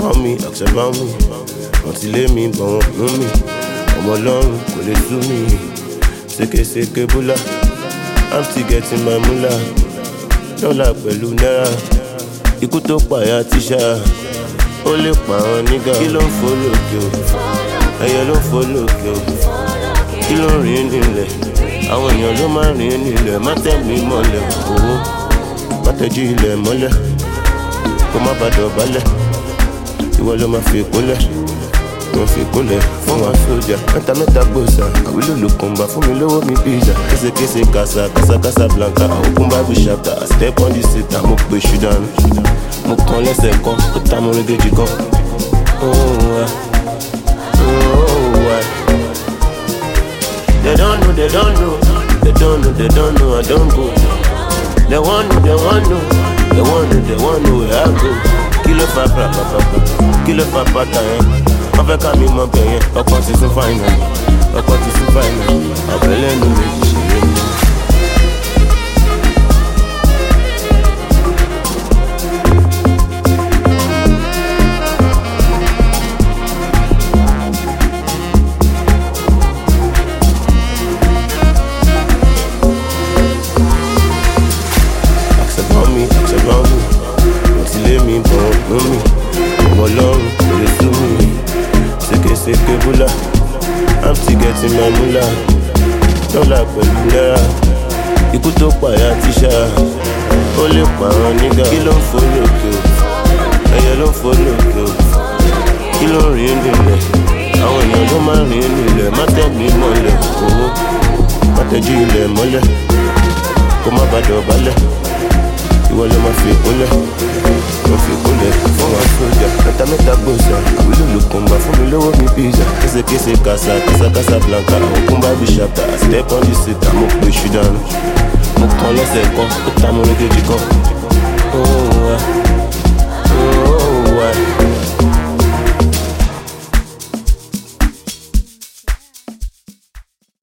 ask about me. Wọ́n lé mi bọ̀ wọ́n mú mi. Ọmọ Ọlọ́run kò lè sú mi. Sékèsékè búlà, I'm still getting my moolah. Dọ́là pẹ̀lú náírà, ikú tó pààyà tíṣà. Ó lè pa àwọn nígà. Kí ló ń fò lókè o? Ẹyẹ ló ń fò lókè o. Kí ló ń rìn nílẹ̀? Àwọn èèyàn ló máa ń rìn nílẹ̀. Má tẹ̀ mí mọ́lẹ̀ owó, má tẹ̀jú ilẹ̀ mọ́lẹ̀. Kó má bàa dọ̀bálẹ̀, ìwọ ló máa fi ìkólẹ̀. Wọ́n fi ìkólẹ̀ fún wa sójà. Mẹ́ta gbòòsà, àwílò ló kàn bá fún mi lówó mi pizza. Késekése kásá blanca. Open Bible chapter, I step on the seat, mo pè ṣù dànù. Mo kàn lẹ́sẹ̀ kan, ó ta mo régéjì kan. They don't know, I don't go. They want know where I go. Kilo fa pra, kilo fa pata yẹn. Wọ́n fẹ́ ká mi mọ bẹ̀ yẹn. Ọkọ̀ ti sún fáìnà, àbẹ̀lẹ̀ nu méjì ṣeré mi. Wọ́n lé mi bọ̀ mú mi. Ọmọ Ọlọ́run kò lè sú mi. Sékèsékè búlà, I'm still getting my moolah. Dọ́là pẹ̀lú náírà, ikú tó pààyà tíṣà. Ó lè pa àwọn nígà. Kí ló ń fò lókè o? Ẹyẹ ló ń fò lókè o. Kí ló ń rìn nílẹ̀? Àwọn èèyàn ló máa ń rìn nílẹ̀. Má tẹ̀ mí mọ́lẹ̀ owó, má tẹ̀jú ilẹ̀ mọ́lẹ̀. Kó má bàa dọ̀bálẹ̀, ìwọ ló máa fi ìkólẹ̀. Wọ́n fi ìkólẹ̀ fún wa sójà. Mẹ́ta gbòòsà, àwílò ló kàn bá fún mi lówó mi pizza. Késekése kásá blanca. Open Bible chapter, I step on the seat, mo pè ṣù dànù. Mo kàn lẹ́sẹ̀ kan, ó ta mo régéjì kan.